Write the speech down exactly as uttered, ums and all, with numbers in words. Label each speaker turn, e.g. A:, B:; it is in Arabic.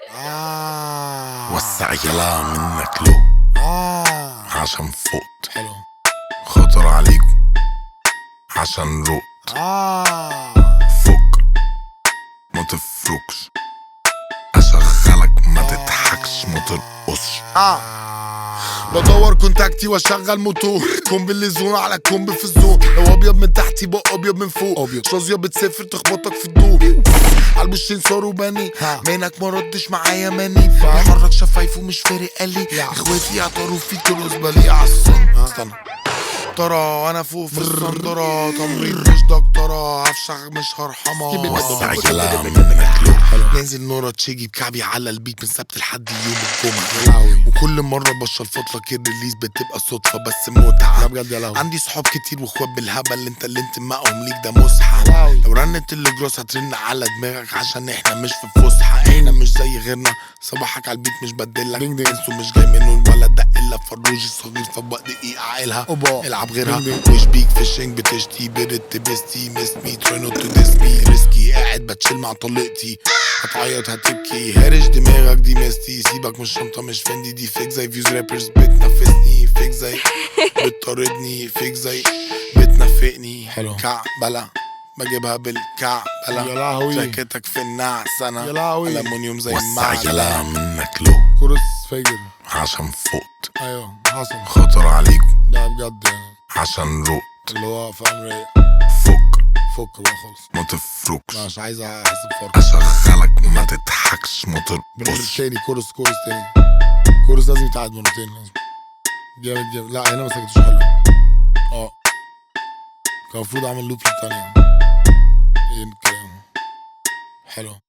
A: آه
B: وسع يلا منك له
A: آه
B: عشان فقت
A: حلو
B: خطر عليكم عشان رقت
A: آه
B: فك ما تفركش اشغلك ما تضحكش ما ترقصش.
A: آه بدور كونتاكتي واشغل موتور كومب اللي زون على كومب في الزون. لو ابيض من تحت يبقى ابيض من فوق. ابيض شازيه بتسافر تخبطك في الدور عالبوشين صار وباني مينك ما ردش معايا ماني بيحرك شفايفه مش فارق قالي اخواتي يعتروا فيك ترقص بلي عالصن. استنى ترى انا فوق في الصندرة تمريض مش دكتورة هفشخ مش هرحمها.
B: وسع يلا منك له
A: ننزل نورا تشيجي بكعبي على البيت من سبت لحد يوم الجمعة. وكل مرة بشرفط لك الريليز بتبقى صدفة بس متعة. بجد يا لهوي عندي صحاب كتير واخوات بالهبل انت اللي انتمائهم ليك ده مسحة. لو رنت الجروس هترن على دماغك عشان احنا مش في فسحة. احنا مش زي غيرنا صباحك على البيت مش بدلك انسو مش جاي منه الولد ده الا فروجي صغير طبق دقيقة عايلها العب غيرها. وش بيك فيشنج بتشتي برت بستي ميس مي تراي نوت تو ديس مي ريسكي قاعد بتشيل مع طلقتي هتعيط هتبكي هارش دماغك دي مستي سيبك من الشنطة مش فندي دي فيك زي فيوز رابرز بتنفسني فيك زي بتطاردني فيك زي بتنفقني
B: حلو.
A: كعبلة بجيبها بالكعبلة
B: يا لهوي.
A: جاكيتك في النعس انا
B: يا لهوي.
A: ألمونيوم زي
B: وسع يلا
A: المعدن.
B: منك له
A: كورس فجر
B: عشان فقت
A: ايوه حصل
B: خطر عليكم
A: ده بجد يعني
B: عشان رقت
A: اللي هو فاهم رايق
B: فك
A: فك بقى خالص
B: ما تفركش
A: مش عايز احس بفرق.
B: اشغلك ما تضحكش ما
A: بنقول
B: ترقصش.
A: تاني كورس كورس تاني كورس لازم يتعاد مرتين لازم جامد جامد. لا هنا ما سكتش حلو اه كان المفروض اعمل لوب التانية ايه الكلام حلو.